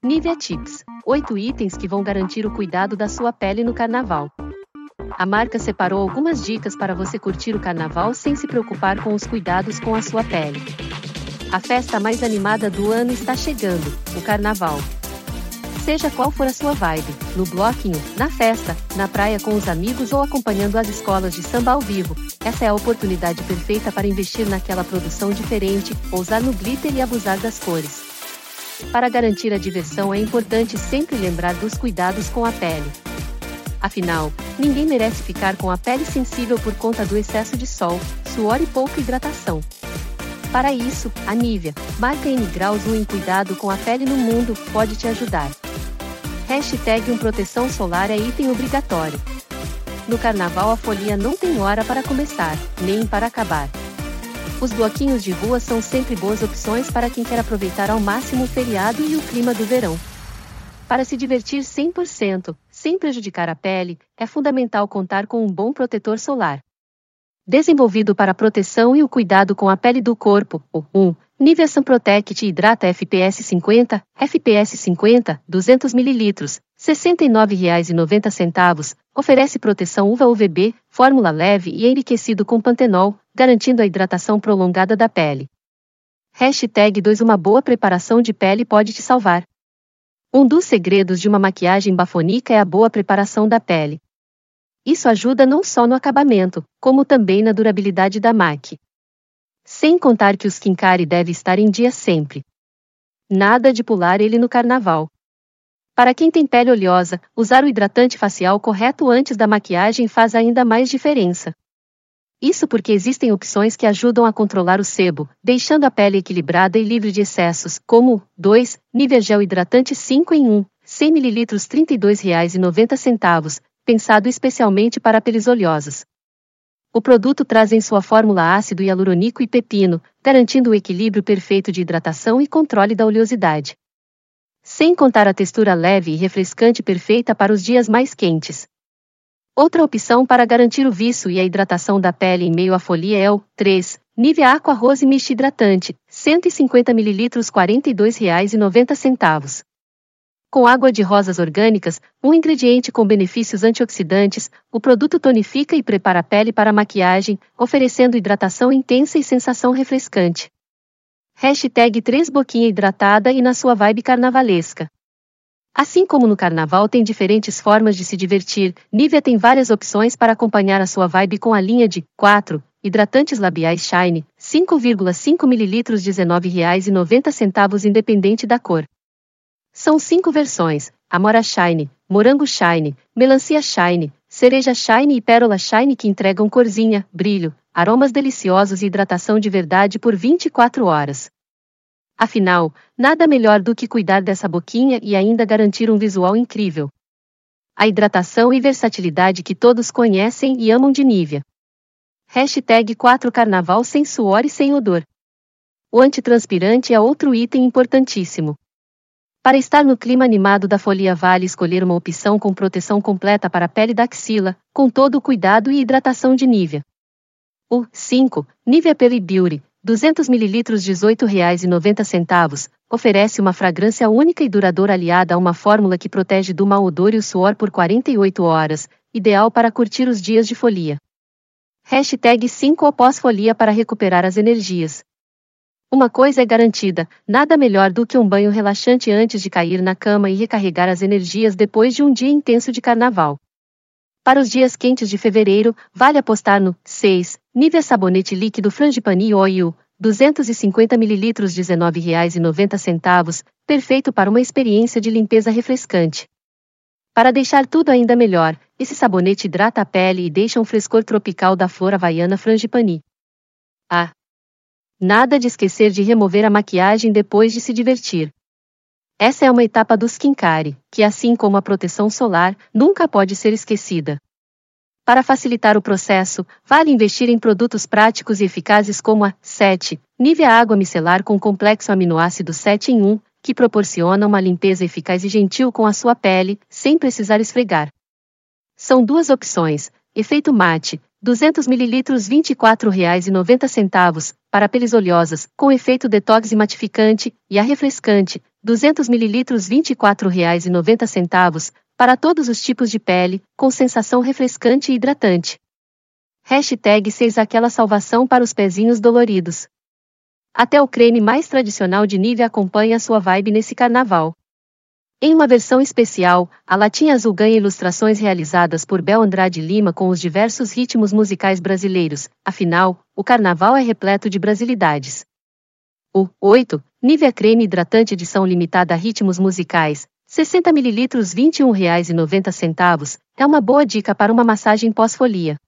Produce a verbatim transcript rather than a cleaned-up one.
Nivea Tips. oito itens que vão garantir o cuidado da sua pele no carnaval. A marca separou algumas dicas para você curtir o carnaval sem se preocupar com os cuidados com a sua pele. A festa mais animada do ano está chegando, o carnaval. Seja qual for a sua vibe, no bloquinho, na festa, na praia com os amigos ou acompanhando as escolas de samba ao vivo, essa é a oportunidade perfeita para investir naquela produção diferente, ousar no glitter e abusar das cores. Para garantir a diversão é importante sempre lembrar dos cuidados com a pele. Afinal, ninguém merece ficar com a pele sensível por conta do excesso de sol, suor e pouca hidratação. Para isso, a Nivea, marca N graus um em cuidado com a pele no mundo, pode te ajudar. Hashtag um proteção solar é item obrigatório. No carnaval a folia não tem hora para começar, nem para acabar. Os bloquinhos de rua são sempre boas opções para quem quer aproveitar ao máximo o feriado e o clima do verão. Para se divertir cem por cento, sem prejudicar a pele, é fundamental contar com um bom protetor solar. Desenvolvido para a proteção e o cuidado com a pele do corpo, o um, Nivea Sun Protect Hidrata F P S cinquenta, F P S cinquenta, duzentos mililitros, sessenta e nove reais e noventa centavos, oferece proteção U V A U V B, fórmula leve e enriquecido com pantenol, garantindo a hidratação prolongada da pele. Hashtag dois Uma boa preparação de pele pode te salvar. Um dos segredos de uma maquiagem bafônica é a boa preparação da pele. Isso ajuda não só no acabamento, como também na durabilidade da maquiagem. Sem contar que o skincare deve estar em dia sempre. Nada de pular ele no carnaval. Para quem tem pele oleosa, usar o hidratante facial correto antes da maquiagem faz ainda mais diferença. Isso porque existem opções que ajudam a controlar o sebo, deixando a pele equilibrada e livre de excessos, como dois Nivea Gel Hidratante cinco em um, cem mililitros trinta e dois reais e noventa centavos, pensado especialmente para peles oleosas. O produto traz em sua fórmula ácido hialurônico e pepino, garantindo o equilíbrio perfeito de hidratação e controle da oleosidade. Sem contar a textura leve e refrescante perfeita para os dias mais quentes. Outra opção para garantir o viço e a hidratação da pele em meio à folia é o três Nivea Aqua Rose Mist Hidratante, cento e cinquenta mililitros quarenta e dois reais e noventa centavos. Com água de rosas orgânicas, um ingrediente com benefícios antioxidantes, o produto tonifica e prepara a pele para a maquiagem, oferecendo hidratação intensa e sensação refrescante. Hashtag três Boquinha hidratada e na sua vibe carnavalesca. Assim como no carnaval tem diferentes formas de se divertir, Nivea tem várias opções para acompanhar a sua vibe com a linha de quatro hidratantes labiais Shine, cinco vírgula cinco mililitros dezenove reais e noventa centavos independente da cor. São cinco versões: Amora Shine, Morango Shine, Melancia Shine, Cereja Shine e Pérola Shine que entregam corzinha, brilho, aromas deliciosos e hidratação de verdade por vinte e quatro horas. Afinal, nada melhor do que cuidar dessa boquinha e ainda garantir um visual incrível. A hidratação e versatilidade que todos conhecem e amam de Nivea. Hashtag quatro Carnaval sem suor e sem odor. O antitranspirante é outro item importantíssimo. Para estar no clima animado da folia vale escolher uma opção com proteção completa para a pele da axila, com todo o cuidado e hidratação de Nivea. O cinco Nivea Peri Beauty, duzentos mililitros dezoito reais e noventa centavos, oferece uma fragrância única e duradoura aliada a uma fórmula que protege do mau odor e o suor por quarenta e oito horas, ideal para curtir os dias de folia. Hashtag cinco Após folia para recuperar as energias. Uma coisa é garantida, nada melhor do que um banho relaxante antes de cair na cama e recarregar as energias depois de um dia intenso de carnaval. Para os dias quentes de fevereiro, vale apostar no seis Nivea Sabonete Líquido Frangipani Oil, duzentos e cinquenta mililitros dezenove reais e noventa centavos, perfeito para uma experiência de limpeza refrescante. Para deixar tudo ainda melhor, esse sabonete hidrata a pele e deixa um frescor tropical da flor havaiana Frangipani. Ah! Nada de esquecer de remover a maquiagem depois de se divertir. Essa é uma etapa do skincare, que assim como a proteção solar, nunca pode ser esquecida. Para facilitar o processo, vale investir em produtos práticos e eficazes como a sete Nivea Água Micelar com complexo aminoácido sete em um, que proporciona uma limpeza eficaz e gentil com a sua pele, sem precisar esfregar. São duas opções, efeito mate, duzentos mililitros vinte e quatro reais e noventa centavos, para peles oleosas, com efeito detox e matificante, e a refrescante, duzentos mililitros vinte e quatro reais e noventa centavos, para todos os tipos de pele, com sensação refrescante e hidratante. Hashtag seis aquela salvação para os pezinhos doloridos. Até o creme mais tradicional de Nivea acompanha a sua vibe nesse carnaval. Em uma versão especial, a latinha azul ganha ilustrações realizadas por Bel Andrade Lima com os diversos ritmos musicais brasileiros, afinal, o carnaval é repleto de brasilidades. O oito Nivea Creme Hidratante Edição Limitada a Ritmos Musicais, sessenta mililitros vinte e um reais e noventa centavos, é uma boa dica para uma massagem pós-folia.